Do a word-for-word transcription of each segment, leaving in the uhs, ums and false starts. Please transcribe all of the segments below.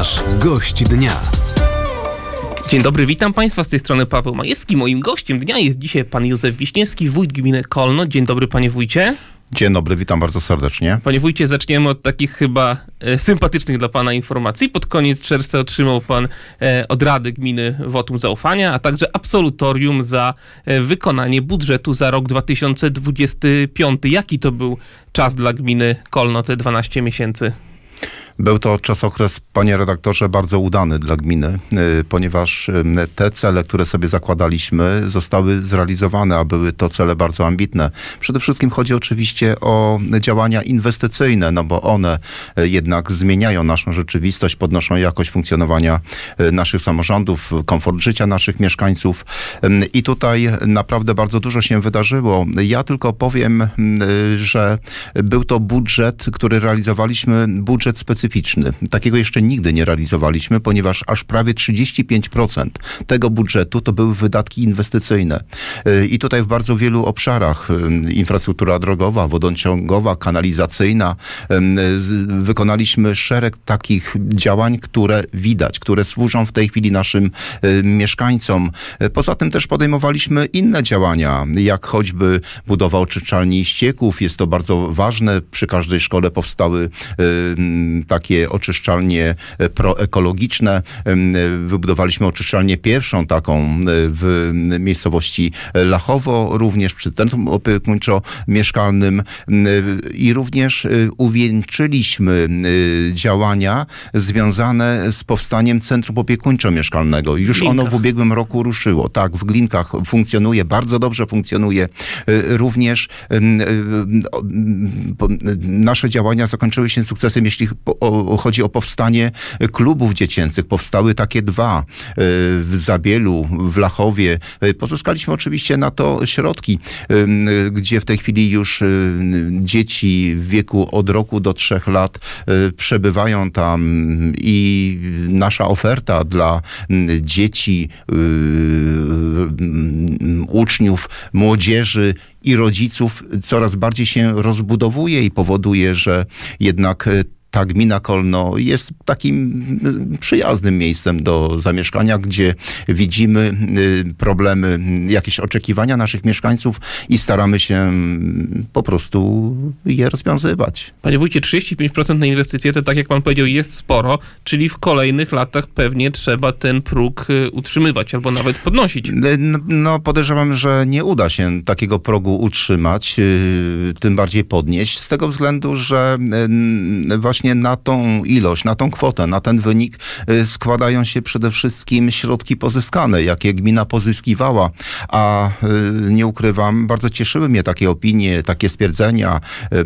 Nasz gość dnia. Dzień dobry, witam Państwa, z tej strony Paweł Majewski. Moim gościem dnia jest dzisiaj pan Józef Wiśniewski, wójt gminy Kolno. Dzień dobry, panie wójcie. Dzień dobry, witam bardzo serdecznie. Panie wójcie, zaczniemy od takich chyba e, sympatycznych dla pana informacji. Pod koniec czerwca otrzymał pan e, od Rady Gminy wotum zaufania, a także absolutorium za e, wykonanie budżetu za rok dwa tysiące dwudziesty piąty. Jaki to był czas dla gminy Kolno, te dwanaście miesięcy? Był to czasokres, panie redaktorze, bardzo udany dla gminy, ponieważ te cele, które sobie zakładaliśmy, zostały zrealizowane, a były to cele bardzo ambitne. Przede wszystkim chodzi oczywiście o działania inwestycyjne, no bo one jednak zmieniają naszą rzeczywistość, podnoszą jakość funkcjonowania naszych samorządów, komfort życia naszych mieszkańców i tutaj naprawdę bardzo dużo się wydarzyło. Ja tylko powiem, że był to budżet, który realizowaliśmy, budżet specyficzny. Takiego jeszcze nigdy nie realizowaliśmy, ponieważ aż prawie trzydzieści pięć procent tego budżetu to były wydatki inwestycyjne. I tutaj w bardzo wielu obszarach, infrastruktura drogowa, wodociągowa, kanalizacyjna, wykonaliśmy szereg takich działań, które widać, które służą w tej chwili naszym mieszkańcom. Poza tym też podejmowaliśmy inne działania, jak choćby budowa oczyszczalni ścieków. Jest to bardzo ważne. Przy każdej szkole powstały takie oczyszczalnie proekologiczne. Wybudowaliśmy oczyszczalnię pierwszą taką w miejscowości Lachowo, również przy centrum opiekuńczo-mieszkalnym i również uwieńczyliśmy działania związane z powstaniem centrum opiekuńczo-mieszkalnego. Już ono w ubiegłym roku ruszyło. Tak, w Glinkach funkcjonuje, bardzo dobrze funkcjonuje. Również nasze działania zakończyły się sukcesem, jeśli O, chodzi o powstanie klubów dziecięcych. Powstały takie dwa w Zabielu, w Lachowie. Pozyskaliśmy oczywiście na to środki, gdzie w tej chwili już dzieci w wieku od roku do trzech lat przebywają tam i nasza oferta dla dzieci, uczniów, młodzieży i rodziców coraz bardziej się rozbudowuje i powoduje, że jednak ta gmina Kolno jest takim przyjaznym miejscem do zamieszkania, gdzie widzimy problemy, jakieś oczekiwania naszych mieszkańców i staramy się po prostu je rozwiązywać. Panie wójcie, trzydzieści pięć procent na inwestycje to, tak jak pan powiedział, jest sporo, czyli w kolejnych latach pewnie trzeba ten próg utrzymywać albo nawet podnosić. No podejrzewam, że nie uda się takiego progu utrzymać, tym bardziej podnieść, z tego względu, że właśnie na tą ilość, na tą kwotę, na ten wynik składają się przede wszystkim środki pozyskane, jakie gmina pozyskiwała, a nie ukrywam, bardzo cieszyły mnie takie opinie, takie stwierdzenia,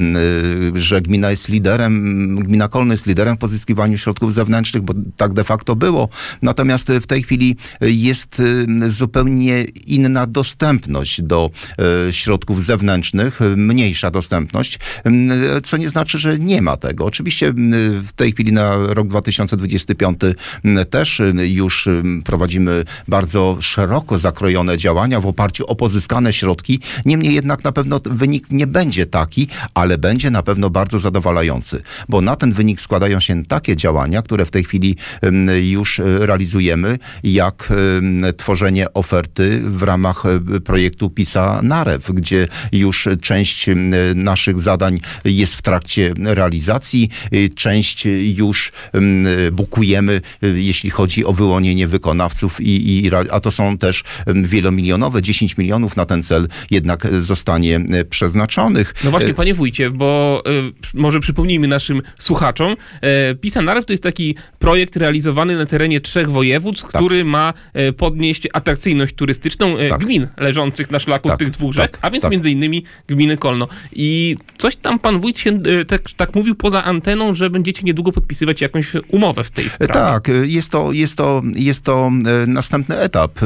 że gmina jest liderem, gmina Kolno jest liderem w pozyskiwaniu środków zewnętrznych, bo tak de facto było. Natomiast w tej chwili jest zupełnie inna dostępność do środków zewnętrznych, mniejsza dostępność, co nie znaczy, że nie ma tego. Oczywiście w tej chwili na rok dwa tysiące dwudziesty piąty też już prowadzimy bardzo szeroko zakrojone działania w oparciu o pozyskane środki. Niemniej jednak na pewno wynik nie będzie taki, ale będzie na pewno bardzo zadowalający, bo na ten wynik składają się takie działania, które w tej chwili już realizujemy, jak tworzenie oferty w ramach projektu PISA-NAREW, gdzie już część naszych zadań jest w trakcie realizacji, część już bukujemy, jeśli chodzi o wyłonienie wykonawców, i, i, a to są też wielomilionowe, dziesięć milionów na ten cel jednak zostanie przeznaczonych. No właśnie, panie wójcie, bo y, może przypomnijmy naszym słuchaczom, y, PISA-NAREW to jest taki projekt realizowany na terenie trzech województw, tak, który ma y, podnieść atrakcyjność turystyczną y, tak. gmin leżących na szlaku tak, tych dwóch rzek, tak, a więc tak. między innymi gminy Kolno. I coś tam pan wójt się y, tak, tak mówił poza anteną, że będziecie niedługo podpisywać jakąś umowę w tej sprawie. Tak, jest to, jest to, jest to następny etap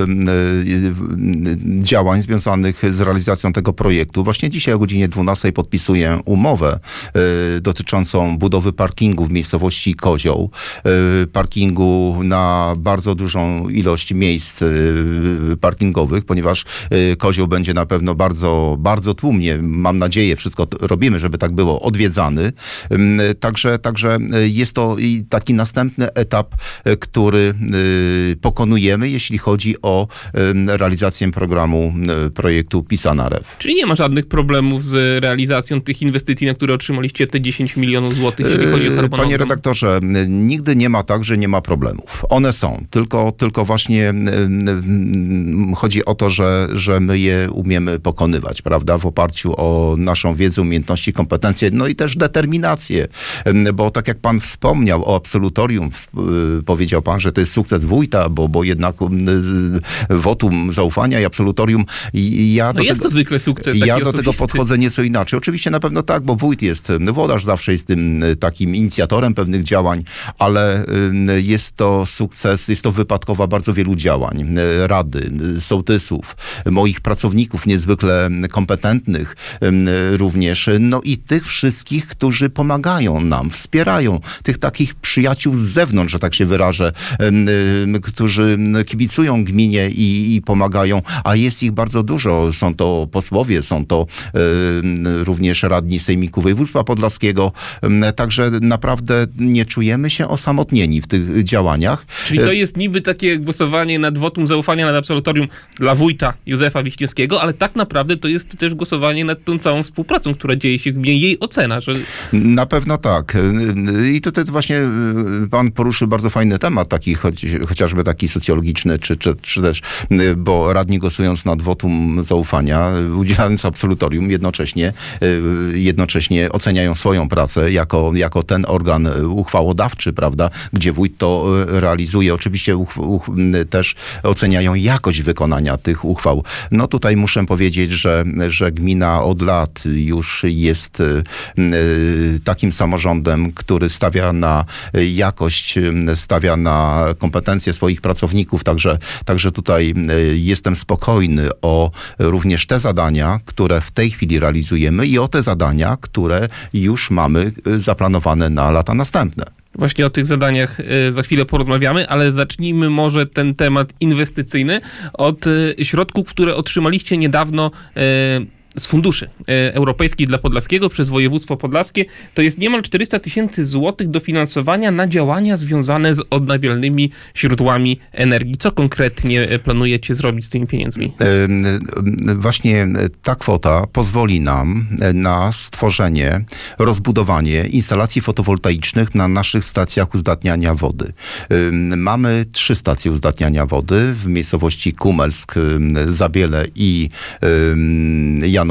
działań związanych z realizacją tego projektu. Właśnie dzisiaj o godzinie dwunastej podpisuję umowę dotyczącą budowy parkingu w miejscowości Kozioł. Parkingu na bardzo dużą ilość miejsc parkingowych, ponieważ Kozioł będzie na pewno bardzo bardzo, bardzo tłumnie, mam nadzieję, wszystko robimy, żeby tak było, odwiedzany. Także, także jest to taki następny etap, który pokonujemy, jeśli chodzi o realizację programu projektu PiSA-NAREW. Czyli nie ma żadnych problemów z realizacją tych inwestycji, na które otrzymaliście te dziesięć milionów złotych, jeśli chodzi o harmonogram? Panie redaktorze, nigdy nie ma tak, że nie ma problemów. One są, tylko, tylko właśnie chodzi o to, że, że my je umiemy pokonywać, prawda, w oparciu o naszą wiedzę, umiejętności, kompetencje, no i też determinację, bo tak jak pan wspomniał o absolutorium, powiedział pan, że to jest sukces wójta, bo, bo jednak wotum zaufania i absolutorium. I ja no do jest tego, to zwykle sukces. Ja taki do tego osobisty. podchodzę nieco inaczej. Oczywiście na pewno tak, bo wójt jest, włodarz zawsze jest tym takim inicjatorem pewnych działań, ale jest to sukces, jest to wypadkowa bardzo wielu działań. Rady, sołtysów, moich pracowników niezwykle kompetentnych również, no i tych wszystkich, którzy pomagają nam, wspierają, tych takich przyjaciół z zewnątrz, że tak się wyrażę, którzy kibicują gminie i, i pomagają, a jest ich bardzo dużo. Są to posłowie, są to również radni Sejmiku Województwa Podlaskiego, także naprawdę nie czujemy się osamotnieni w tych działaniach. Czyli to jest niby takie głosowanie nad wotum zaufania, nad absolutorium dla wójta Józefa Wiśniewskiego, ale tak naprawdę to jest też głosowanie nad tą całą współpracą, która dzieje się w gminie, jej ocena. Że... Na pewno tak. I tutaj właśnie pan poruszył bardzo fajny temat, taki choć, chociażby taki socjologiczny, czy, czy, czy też, bo radni głosując nad wotum zaufania, udzielając absolutorium, jednocześnie, jednocześnie oceniają swoją pracę jako, jako ten organ uchwałodawczy, prawda, gdzie wójt to realizuje. Oczywiście uch, uch, też oceniają jakość wykonania tych uchwał. No tutaj muszę powiedzieć, że, że gmina od lat już jest takim samorządem, który stawia na jakość, stawia na kompetencje swoich pracowników, także, także tutaj jestem spokojny o również te zadania, które w tej chwili realizujemy i o te zadania, które już mamy zaplanowane na lata następne. Właśnie o tych zadaniach za chwilę porozmawiamy, ale zacznijmy może ten temat inwestycyjny od środków, które otrzymaliście niedawno z funduszy europejskich dla Podlaskiego przez województwo podlaskie. To jest niemal czterysta tysięcy złotych dofinansowania na działania związane z odnawialnymi źródłami energii. Co konkretnie planujecie zrobić z tymi pieniędzmi? Właśnie ta kwota pozwoli nam na stworzenie, rozbudowanie instalacji fotowoltaicznych na naszych stacjach uzdatniania wody. Mamy trzy stacje uzdatniania wody w miejscowości Kumelsk, Zabiele i Janowo.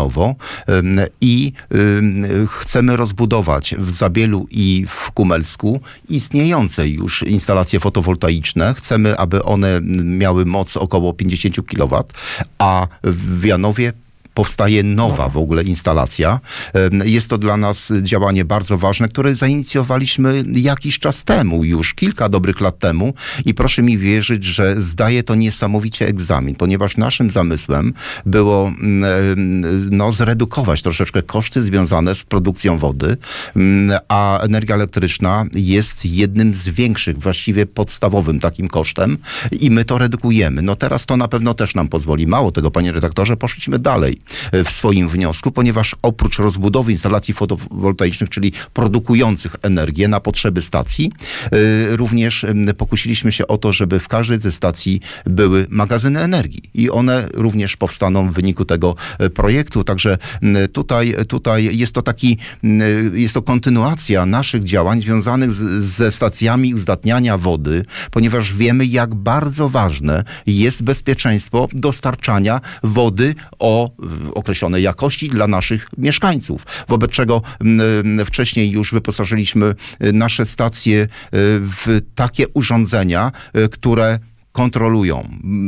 I chcemy rozbudować w Zabielu i w Kumelsku istniejące już instalacje fotowoltaiczne. Chcemy, aby one miały moc około pięćdziesiąt kilowatów, a w Janowie powstaje nowa w ogóle instalacja. Jest to dla nas działanie bardzo ważne, które zainicjowaliśmy jakiś czas temu, już kilka dobrych lat temu i proszę mi wierzyć, że zdaje to niesamowicie egzamin, ponieważ naszym zamysłem było no, zredukować troszeczkę koszty związane z produkcją wody, a energia elektryczna jest jednym z większych, właściwie podstawowym takim kosztem i my to redukujemy. No teraz to na pewno też nam pozwoli. Mało tego, panie redaktorze, poszliśmy dalej w swoim wniosku, ponieważ oprócz rozbudowy instalacji fotowoltaicznych, czyli produkujących energię na potrzeby stacji, również pokusiliśmy się o to, żeby w każdej ze stacji były magazyny energii i one również powstaną w wyniku tego projektu. Także tutaj, tutaj jest to taki, jest to kontynuacja naszych działań związanych z, ze stacjami uzdatniania wody, ponieważ wiemy, jak bardzo ważne jest bezpieczeństwo dostarczania wody o określonej jakości dla naszych mieszkańców. Wobec czego wcześniej już wyposażyliśmy nasze stacje w takie urządzenia, które kontrolują,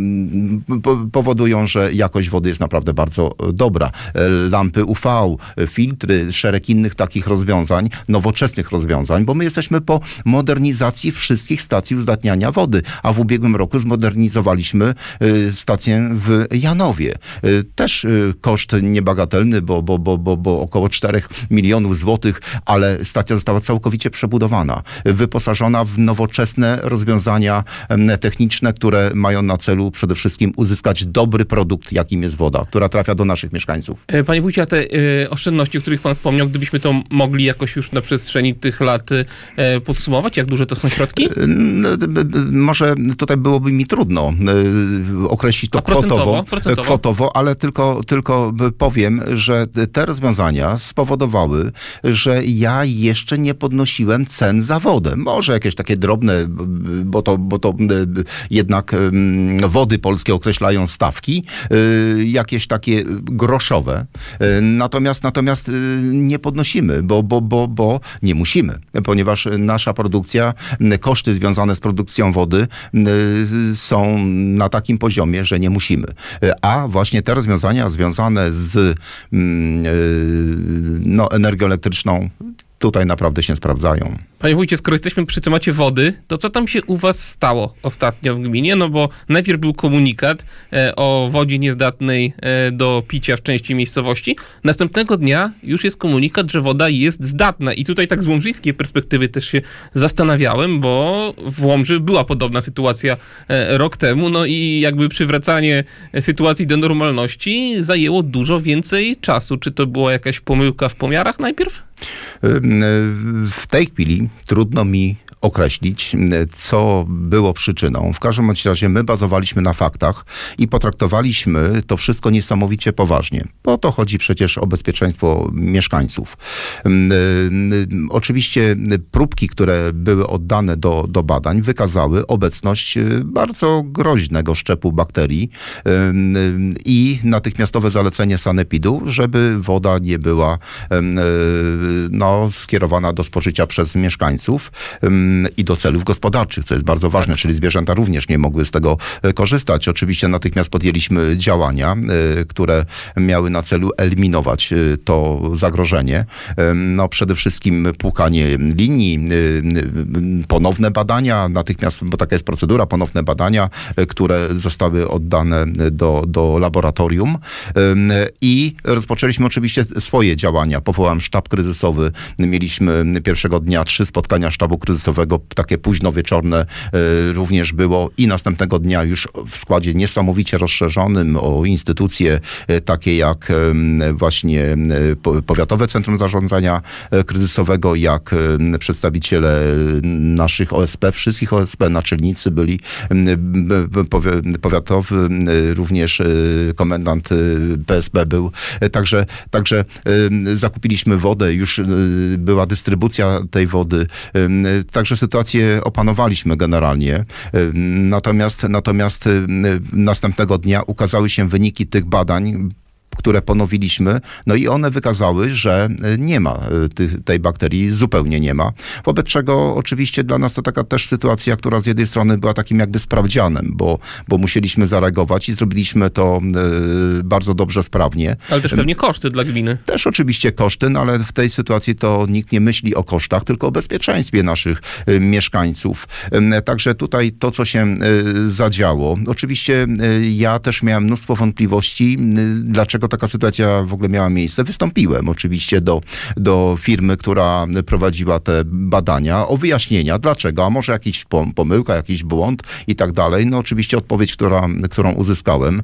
powodują, że jakość wody jest naprawdę bardzo dobra. Lampy U V, filtry, szereg innych takich rozwiązań, nowoczesnych rozwiązań, bo my jesteśmy po modernizacji wszystkich stacji uzdatniania wody, a w ubiegłym roku zmodernizowaliśmy stację w Janowie. Też koszt niebagatelny, bo, bo, bo, bo, bo około czterech milionów złotych, ale stacja została całkowicie przebudowana, wyposażona w nowoczesne rozwiązania techniczne, które mają na celu przede wszystkim uzyskać dobry produkt, jakim jest woda, która trafia do naszych mieszkańców. Panie wójcie, a te y, oszczędności, o których pan wspomniał, gdybyśmy to mogli jakoś już na przestrzeni tych lat y, podsumować, jak duże to są środki? Może tutaj byłoby mi trudno y, określić to kwotowo, procentowo? kwotowo, ale tylko, tylko powiem, że te rozwiązania spowodowały, że ja jeszcze nie podnosiłem cen za wodę. Może jakieś takie drobne, bo to, bo to jednak Wody Polskie określają stawki, jakieś takie groszowe. Natomiast, natomiast nie podnosimy, bo, bo, bo, bo nie musimy, ponieważ nasza produkcja, koszty związane z produkcją wody są na takim poziomie, że nie musimy. A właśnie te rozwiązania związane z no, energią elektryczną tutaj naprawdę się sprawdzają. Panie wójcie, skoro jesteśmy przy temacie wody, to co tam się u was stało ostatnio w gminie? No bo najpierw był komunikat e, o wodzie niezdatnej e, do picia w części miejscowości. Następnego dnia już jest komunikat, że woda jest zdatna. I tutaj tak z łomżyńskiej perspektywy też się zastanawiałem, bo w Łomży była podobna sytuacja e, rok temu. No i jakby przywracanie sytuacji do normalności zajęło dużo więcej czasu. Czy to była jakaś pomyłka w pomiarach najpierw? W tej chwili trudno mi określić, co było przyczyną. W każdym bądź razie my bazowaliśmy na faktach i potraktowaliśmy to wszystko niesamowicie poważnie. Bo to chodzi przecież o bezpieczeństwo mieszkańców. Oczywiście próbki, które były oddane do, do badań, wykazały obecność bardzo groźnego szczepu bakterii i natychmiastowe zalecenie sanepidu, żeby woda nie była no, skierowana do spożycia przez mieszkańców i do celów gospodarczych, co jest bardzo ważne, tak. Czyli zwierzęta również nie mogły z tego korzystać. Oczywiście natychmiast podjęliśmy działania, które miały na celu eliminować to zagrożenie. No, przede wszystkim płukanie linii, ponowne badania, natychmiast, bo taka jest procedura, ponowne badania, które zostały oddane do, do laboratorium i rozpoczęliśmy oczywiście swoje działania. Powołałem sztab kryzysowy. Mieliśmy pierwszego dnia trzy spotkania sztabu kryzysowego, takie późno wieczorne również było i następnego dnia już w składzie niesamowicie rozszerzonym o instytucje takie jak właśnie Powiatowe Centrum Zarządzania Kryzysowego, jak przedstawiciele naszych O S P, wszystkich O S P, naczelnicy byli, powiatowy, również komendant P S B był. Także, także zakupiliśmy wodę, już była dystrybucja tej wody, także sytuację opanowaliśmy generalnie. Natomiast, natomiast następnego dnia ukazały się wyniki tych badań, które ponowiliśmy, no i one wykazały, że nie ma tej bakterii, zupełnie nie ma. Wobec czego oczywiście dla nas to taka też sytuacja, która z jednej strony była takim jakby sprawdzianem, bo, bo musieliśmy zareagować i zrobiliśmy to bardzo dobrze, sprawnie. Ale też pewnie koszty dla gminy. Też oczywiście koszty, no ale w tej sytuacji to nikt nie myśli o kosztach, tylko o bezpieczeństwie naszych mieszkańców. Także tutaj to, co się zadziało. Oczywiście ja też miałem mnóstwo wątpliwości, dlaczego taka sytuacja w ogóle miała miejsce. Wystąpiłem oczywiście do, do firmy, która prowadziła te badania o wyjaśnienia, dlaczego, a może jakiś pomyłka, jakiś błąd i tak dalej. No oczywiście odpowiedź, która, którą uzyskałem,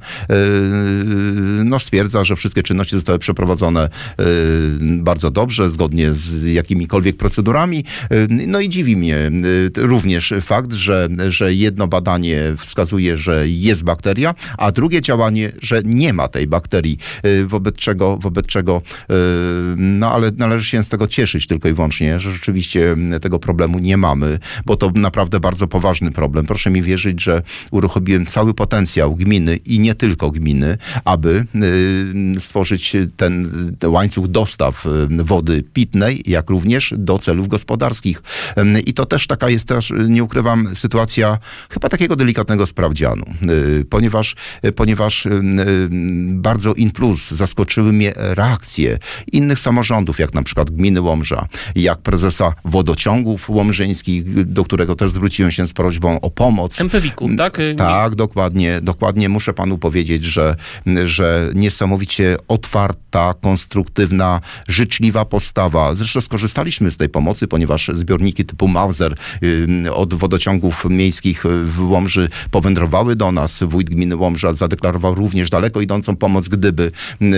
no stwierdza, że wszystkie czynności zostały przeprowadzone bardzo dobrze, zgodnie z jakimikolwiek procedurami. No i dziwi mnie również fakt, że, że jedno badanie wskazuje, że jest bakteria, a drugie działanie, że nie ma tej bakterii. Wobec czego, wobec czego, no ale należy się z tego cieszyć tylko i wyłącznie, że rzeczywiście tego problemu nie mamy, bo to naprawdę bardzo poważny problem. Proszę mi wierzyć, że uruchomiłem cały potencjał gminy i nie tylko gminy, aby stworzyć ten, ten łańcuch dostaw wody pitnej, jak również do celów gospodarskich. I to też taka jest też, nie ukrywam, sytuacja chyba takiego delikatnego sprawdzianu, ponieważ, ponieważ bardzo influencyjnie plus. Zaskoczyły mnie reakcje innych samorządów, jak na przykład gminy Łomża, jak prezesa wodociągów łomżyńskich, do którego też zwróciłem się z prośbą o pomoc. M P W iku, tak? Tak, dokładnie, dokładnie. Muszę panu powiedzieć, że, że niesamowicie otwarta, konstruktywna, życzliwa postawa. Zresztą skorzystaliśmy z tej pomocy, ponieważ zbiorniki typu Mauser od wodociągów miejskich w Łomży powędrowały do nas. Wójt gminy Łomża zadeklarował również daleko idącą pomoc, gdyby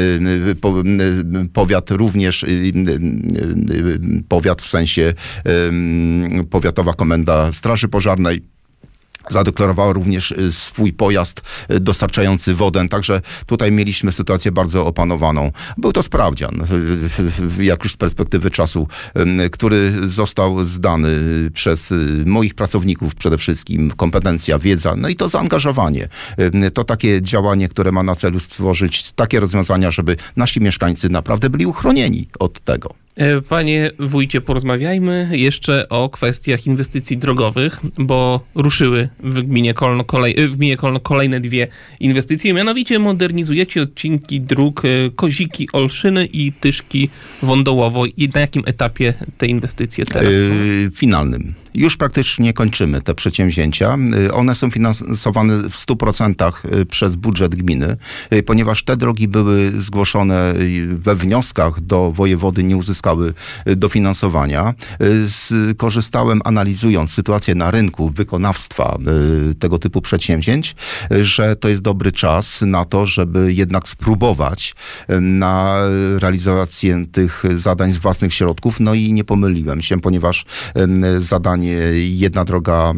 powiat również, powiat w sensie powiatowa komenda Straży Pożarnej zadeklarowała również swój pojazd dostarczający wodę, także tutaj mieliśmy sytuację bardzo opanowaną. Był to sprawdzian, jak już z perspektywy czasu, który został zdany przez moich pracowników przede wszystkim, kompetencja, wiedza, no i to zaangażowanie. To takie działanie, które ma na celu stworzyć takie rozwiązania, żeby nasi mieszkańcy naprawdę byli uchronieni od tego. Panie wójcie, porozmawiajmy jeszcze o kwestiach inwestycji drogowych, bo ruszyły w gminie Kolno, kolej, w gminie Kolno kolejne dwie inwestycje. Mianowicie modernizujecie odcinki dróg Koziki-Olszyny i Tyszki-Wądołowo. I na jakim etapie te inwestycje teraz są? Yy, finalnym. Już praktycznie kończymy te przedsięwzięcia. One są finansowane w stu procentach przez budżet gminy, ponieważ te drogi były zgłoszone we wnioskach do wojewody, nie uzyskały dofinansowania. Skorzystałem, analizując sytuację na rynku wykonawstwa tego typu przedsięwzięć, że to jest dobry czas na to, żeby jednak spróbować na realizację tych zadań z własnych środków. No i nie pomyliłem się, ponieważ zadanie jedna droga,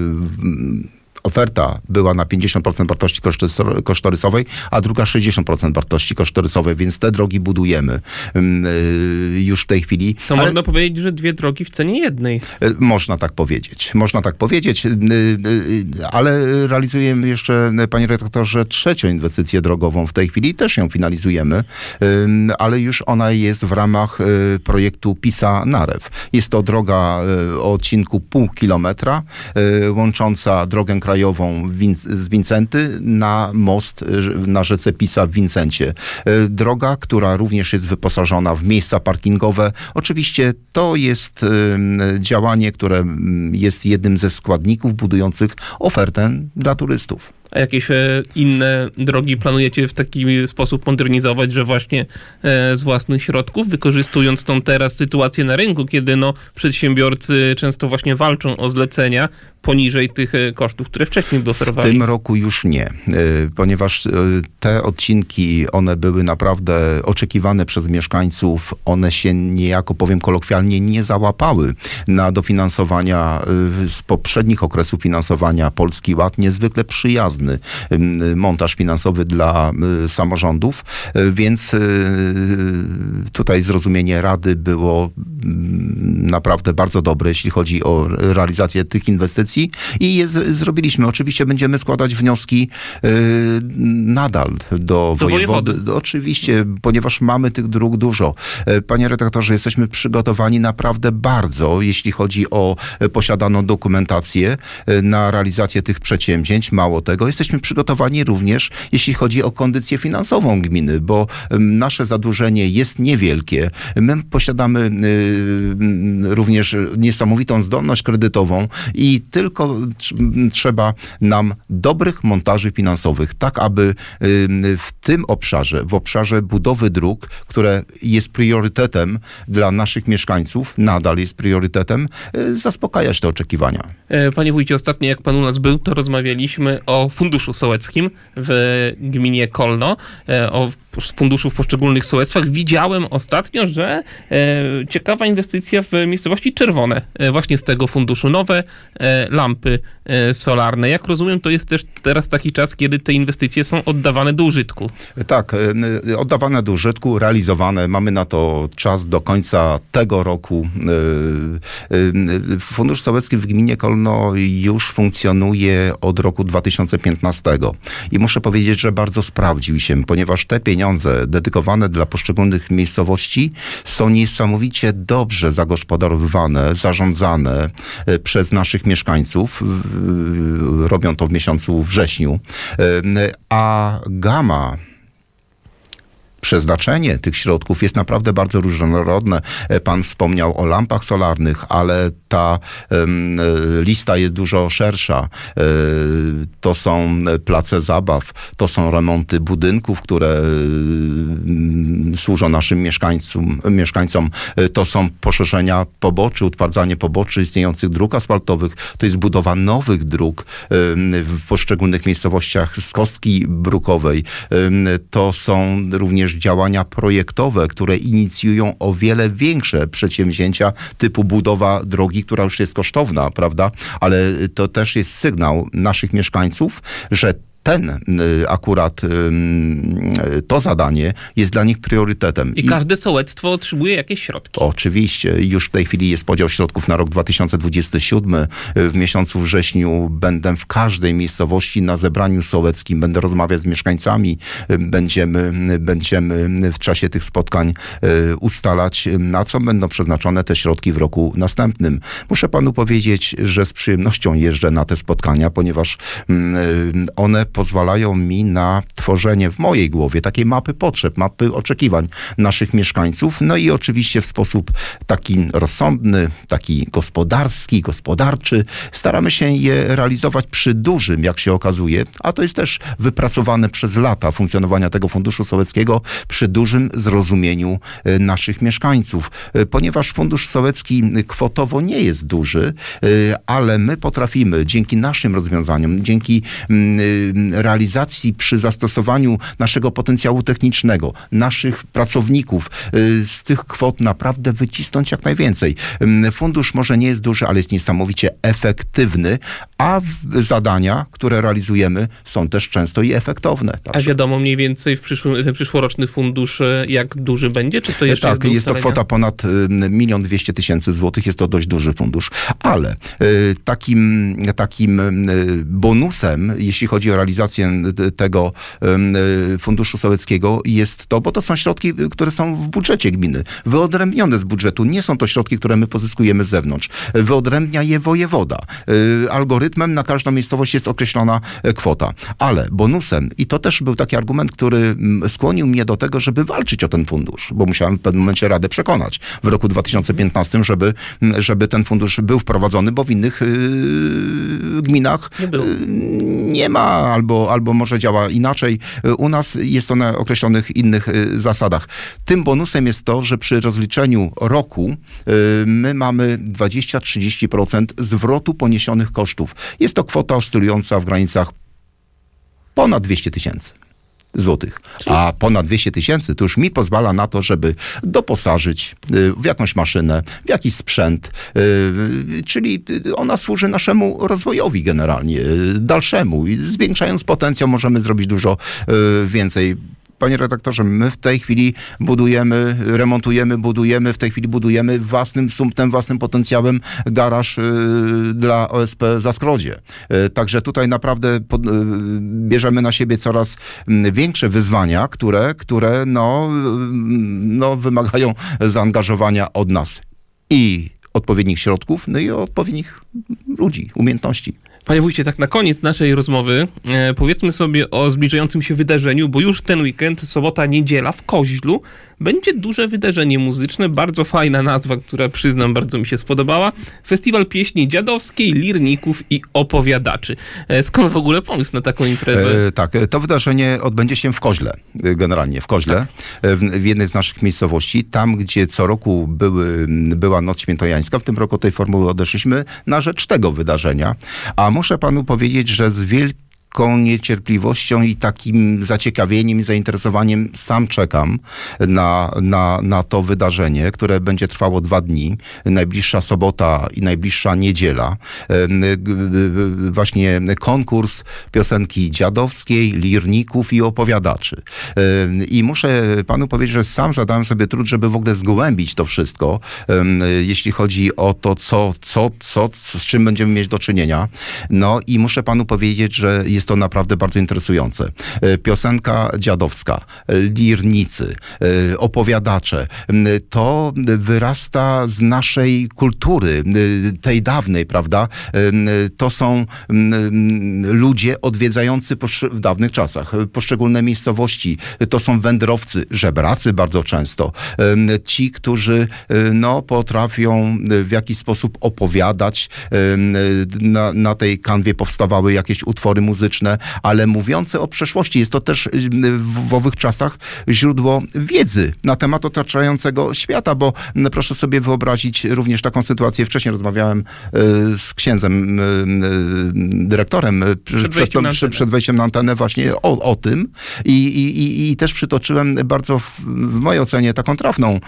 oferta była na pięćdziesiąt procent wartości kosztorysowej, a druga sześćdziesiąt procent wartości kosztorysowej, więc te drogi budujemy już w tej chwili. To ale można powiedzieć, że dwie drogi w cenie jednej. Można tak powiedzieć. Można tak powiedzieć, ale realizujemy jeszcze, panie redaktorze, trzecią inwestycję drogową w tej chwili. Też ją finalizujemy, ale już ona jest w ramach projektu PiSA-Narew. Jest to droga o odcinku pół kilometra, łącząca drogę krajową z Wincenty na most na rzece Pisa w Wincencie. Droga, która również jest wyposażona w miejsca parkingowe. Oczywiście to jest działanie, które jest jednym ze składników budujących ofertę dla turystów. A jakieś inne drogi planujecie w taki sposób modernizować, że właśnie z własnych środków, wykorzystując tą teraz sytuację na rynku, kiedy no przedsiębiorcy często właśnie walczą o zlecenia poniżej tych kosztów, które wcześniej by oferowali? W tym roku już nie, ponieważ te odcinki, one były naprawdę oczekiwane przez mieszkańców, one się niejako, powiem kolokwialnie, nie załapały na dofinansowania z poprzednich okresów finansowania Polski Ład, niezwykle przyjazny montaż finansowy dla samorządów, więc tutaj zrozumienie Rady było naprawdę bardzo dobre, jeśli chodzi o realizację tych inwestycji i je z, zrobiliśmy. Oczywiście będziemy składać wnioski nadal do, do wojewody. wojewody. Oczywiście, ponieważ mamy tych dróg dużo. Panie redaktorze, jesteśmy przygotowani naprawdę bardzo, jeśli chodzi o posiadaną dokumentację na realizację tych przedsięwzięć. Mało tego, jesteśmy przygotowani również, jeśli chodzi o kondycję finansową gminy, bo nasze zadłużenie jest niewielkie. My posiadamy również niesamowitą zdolność kredytową i tylko trzeba nam dobrych montaży finansowych, tak aby w tym obszarze, w obszarze budowy dróg, które jest priorytetem dla naszych mieszkańców, nadal jest priorytetem, zaspokajać te oczekiwania. Panie wójcie, ostatnio jak pan u nas był, to rozmawialiśmy o Funduszu Sołeckim w gminie Kolno, o funduszu w poszczególnych sołectwach. Widziałem ostatnio, że e, ciekawa inwestycja w miejscowości Czerwone, e, właśnie z tego funduszu. Nowe e, lampy e, solarne. Jak rozumiem, to jest też teraz taki czas, kiedy te inwestycje są oddawane do użytku. Tak, e, oddawane do użytku, realizowane. Mamy na to czas do końca tego roku. E, e, Fundusz Sołecki w gminie Kolno już funkcjonuje od roku dwa tysiące piętnastego. I muszę powiedzieć, że bardzo sprawdził się, ponieważ te pieniądze dedykowane dla poszczególnych miejscowości są niesamowicie dobrze zagospodarowywane, zarządzane przez naszych mieszkańców. Robią to w miesiącu wrześniu. A gama przeznaczenie tych środków jest naprawdę bardzo różnorodne. Pan wspomniał o lampach solarnych, ale ta um, lista jest dużo szersza. To są place zabaw, to są remonty budynków, które um, służą naszym mieszkańcom, mieszkańcom. To są poszerzenia poboczy, utwardzanie poboczy istniejących dróg asfaltowych. To jest budowa nowych dróg um, w poszczególnych miejscowościach z kostki brukowej. Um, to są również działania projektowe, które inicjują o wiele większe przedsięwzięcia typu budowa drogi, która już jest kosztowna, prawda? Ale to też jest sygnał naszych mieszkańców, że ten akurat to zadanie jest dla nich priorytetem. I każde sołectwo otrzymuje jakieś środki. Oczywiście. Już w tej chwili jest podział środków na rok dwa tysiące dwudziesty siódmy. W miesiącu wrześniu będę w każdej miejscowości na zebraniu sołeckim. Będę rozmawiać z mieszkańcami. Będziemy, będziemy w czasie tych spotkań ustalać, na co będą przeznaczone te środki w roku następnym. Muszę panu powiedzieć, że z przyjemnością jeżdżę na te spotkania, ponieważ one pozwalają mi na tworzenie w mojej głowie takiej mapy potrzeb, mapy oczekiwań naszych mieszkańców. No i oczywiście w sposób taki rozsądny, taki gospodarski, gospodarczy staramy się je realizować przy dużym, jak się okazuje, a to jest też wypracowane przez lata funkcjonowania tego Funduszu Sołeckiego, przy dużym zrozumieniu naszych mieszkańców. Ponieważ Fundusz Sołecki kwotowo nie jest duży, ale my potrafimy dzięki naszym rozwiązaniom, dzięki realizacji przy zastosowaniu naszego potencjału technicznego, naszych pracowników, z tych kwot naprawdę wycisnąć jak najwięcej. Fundusz może nie jest duży, ale jest niesamowicie efektywny, a zadania, które realizujemy, są też często i efektowne. Także. A wiadomo mniej więcej w przyszłym, ten przyszłoroczny fundusz jak duży będzie? Czy to jeszcze tak, jest, jest to kwota ponad milion dwieście tysięcy złotych. Jest to dość duży fundusz, ale takim, takim bonusem, jeśli chodzi o realizację tego Funduszu Sołeckiego jest to, bo to są środki, które są w budżecie gminy, wyodrębnione z budżetu. Nie są to środki, które my pozyskujemy z zewnątrz. Wyodrębnia je wojewoda. Algorytmem na każdą miejscowość jest określona kwota. Ale bonusem, i to też był taki argument, który skłonił mnie do tego, żeby walczyć o ten fundusz, bo musiałem w pewnym momencie Radę przekonać w roku dwa tysiące piętnastym, żeby, żeby ten fundusz był wprowadzony, bo w innych yy, gminach nie, było. Yy, nie ma, albo, albo może działa inaczej. U nas jest to na określonych innych zasadach. Tym bonusem jest to, że przy rozliczeniu roku my mamy dwadzieścia do trzydziestu procent zwrotu poniesionych kosztów. Jest to kwota oscylująca w granicach ponad dwieście tysięcy złotych. A ponad dwieście tysięcy to już mi pozwala na to, żeby doposażyć w jakąś maszynę, w jakiś sprzęt, czyli ona służy naszemu rozwojowi generalnie, dalszemu. I zwiększając potencjał możemy zrobić dużo więcej. Panie redaktorze, my w tej chwili budujemy, remontujemy, budujemy, w tej chwili budujemy własnym sumptem, własnym potencjałem garaż y, dla O S P Zaskrodzie. Y, także tutaj naprawdę pod, y, bierzemy na siebie coraz większe wyzwania, które, które no, y, no, wymagają zaangażowania od nas i odpowiednich środków, no i odpowiednich ludzi, umiejętności. Panie wójcie, tak na koniec naszej rozmowy e, powiedzmy sobie o zbliżającym się wydarzeniu, bo już ten weekend, sobota, niedziela w Koźlu będzie duże wydarzenie muzyczne, bardzo fajna nazwa, która przyznam bardzo mi się spodobała. Festiwal Pieśni Dziadowskiej, Lirników i Opowiadaczy. E, skąd w ogóle pomysł na taką imprezę? E, tak, to wydarzenie odbędzie się w Koźle, generalnie w Koźle, tak. w, w jednej z naszych miejscowości, tam gdzie co roku były, była Noc Świętojańska. W tym roku tej formuły odeszliśmy na rzecz tego wydarzenia, a muszę panu powiedzieć, że z wielkim niecierpliwością i takim zaciekawieniem i zainteresowaniem sam czekam na, na, na to wydarzenie, które będzie trwało dwa dni. Najbliższa sobota i najbliższa niedziela. Właśnie konkurs piosenki dziadowskiej, lirników i opowiadaczy. I muszę panu powiedzieć, że sam zadałem sobie trud, żeby w ogóle zgłębić to wszystko, jeśli chodzi o to, co, co, co, z czym będziemy mieć do czynienia. No i muszę panu powiedzieć, że jest to naprawdę bardzo interesujące. Piosenka dziadowska, lirnicy, opowiadacze, to wyrasta z naszej kultury, tej dawnej, prawda? To są ludzie odwiedzający w dawnych czasach poszczególne miejscowości. To są wędrowcy, żebracy bardzo często. Ci, którzy no, potrafią w jakiś sposób opowiadać. Na, na tej kanwie powstawały jakieś utwory muzyczne, ale mówiące o przeszłości. Jest to też w, w owych czasach źródło wiedzy na temat otaczającego świata, bo proszę sobie wyobrazić również taką sytuację. Wcześniej rozmawiałem z księdzem, dyrektorem przed wejściem, na, przed, przed wejściem na antenę właśnie o, o tym I, i, i też przytoczyłem bardzo w, w mojej ocenie taką trafną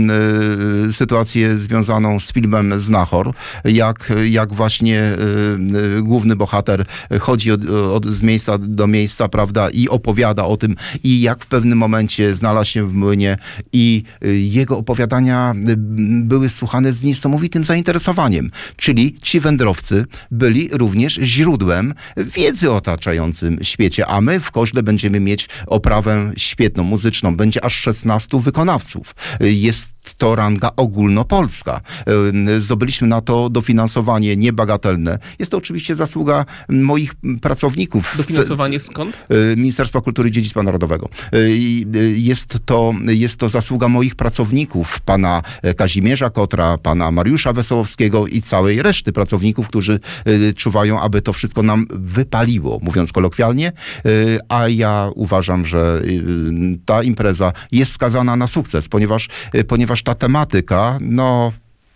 sytuację związaną z filmem Znachor, jak, jak właśnie y, y, główny bohater chodzi od, od, z miejsca do miejsca, prawda, i opowiada o tym, i jak w pewnym momencie znalazł się w młynie i y, jego opowiadania y, były słuchane z niesamowitym zainteresowaniem. Czyli ci wędrowcy byli również źródłem wiedzy o otaczającym świecie, a my w Koźle będziemy mieć oprawę świetną, muzyczną. Będzie aż szesnastu wykonawców. Jest to ranga ogólnopolska. Zdobyliśmy na to dofinansowanie niebagatelne. Jest to oczywiście zasługa moich pracowników. Dofinansowanie skąd? Ministerstwa Kultury i Dziedzictwa Narodowego. Jest to, jest to zasługa moich pracowników, pana Kazimierza Kotra, pana Mariusza Wesołowskiego i całej reszty pracowników, którzy czuwają, aby to wszystko nam wypaliło, mówiąc kolokwialnie, a ja uważam, że ta impreza jest skazana na sukces, ponieważ, ponieważ ta tematyka, no,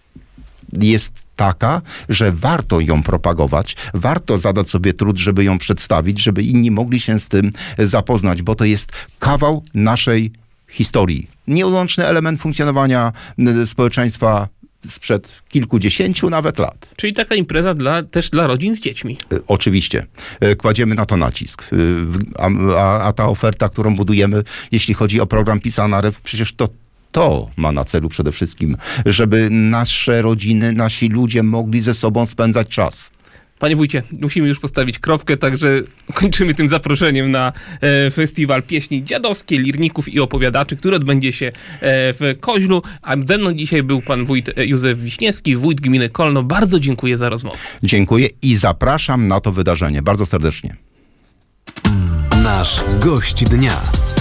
jest taka, że warto ją propagować, warto zadać sobie trud, żeby ją przedstawić, żeby inni mogli się z tym zapoznać, bo to jest kawał naszej historii. Nieodłączny element funkcjonowania społeczeństwa sprzed kilkudziesięciu nawet lat. Czyli taka impreza dla, też dla rodzin z dziećmi. Oczywiście. Kładziemy na to nacisk. A, a, a ta oferta, którą budujemy, jeśli chodzi o program PiSa Narew, przecież to To ma na celu przede wszystkim, żeby nasze rodziny, nasi ludzie mogli ze sobą spędzać czas. Panie wójcie, musimy już postawić kropkę, także kończymy tym zaproszeniem na e, festiwal pieśni dziadowskiej, lirników i opowiadaczy, który odbędzie się e, w Koźlu. A ze mną dzisiaj był pan wójt Józef Wiśniewski, wójt gminy Kolno. Bardzo dziękuję za rozmowę. Dziękuję i zapraszam na to wydarzenie. Bardzo serdecznie. Nasz gość dnia.